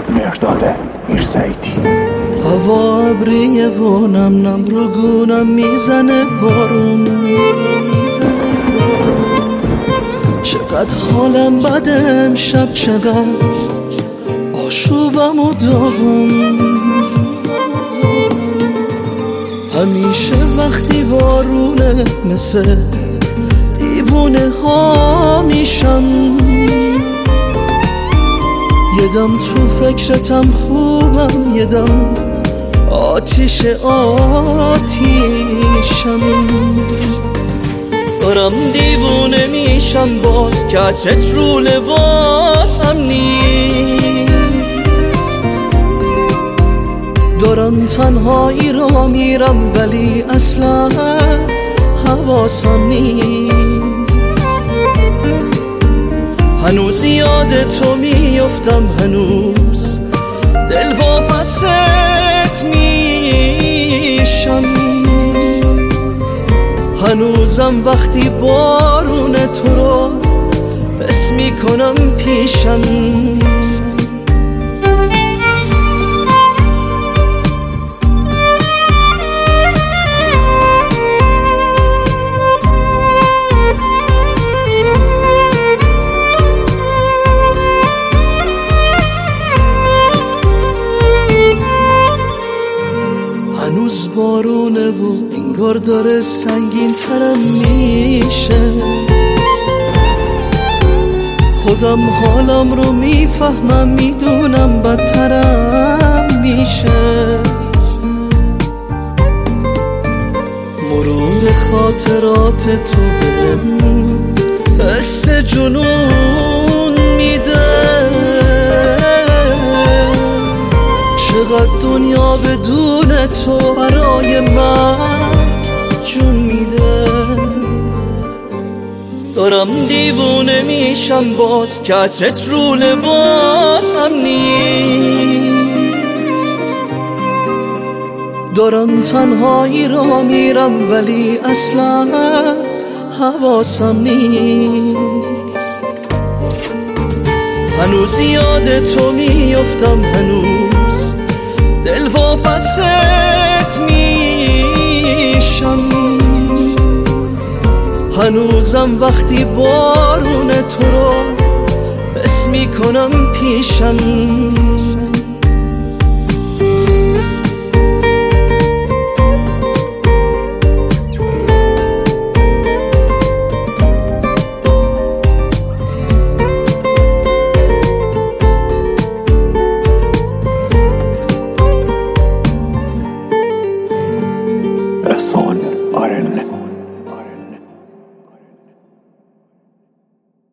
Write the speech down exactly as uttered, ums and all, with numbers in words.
مرداد میرزاییدی. هوا ابریه و نم نم رو گونم میزنه بارون، چقدر حالم بده امشب، چقدر آشوبم و داغون. همیشه وقتی بارونه مثل دیوونه ها میشم، یه دم تو فکرتم خوبم، یه دم آتیش آتیشم. دارم دیوونه میشم باز که عطرت رو لباسم نیست. دارم تنهایی را میرم ولی اصلا حواسم نیست. هنوز یاد تو میفتم، هنوز دل واپست میشم. هنوزم وقتی بارون تو رو حس میکنم پیشم. هنوز بارونه و انگار داره سنگین ترم میشه. خودم حالم رو میفهمم، میدونم بدترم میشه. مرور خاطرات تو بهم حس جنون میده. چقدر دنیا بدون تو برای من جون میده. دارم دیوونه میشم باز که عطرت رو لباسم نیست. دارم تنهایی را میرم ولی اصلا حواسم نیست. هنوز یاد تو میفتم، هنوز دل واپست میشم. هنوزم وقتی بارون تو رو حس میکنم پیشم. Son Arenne.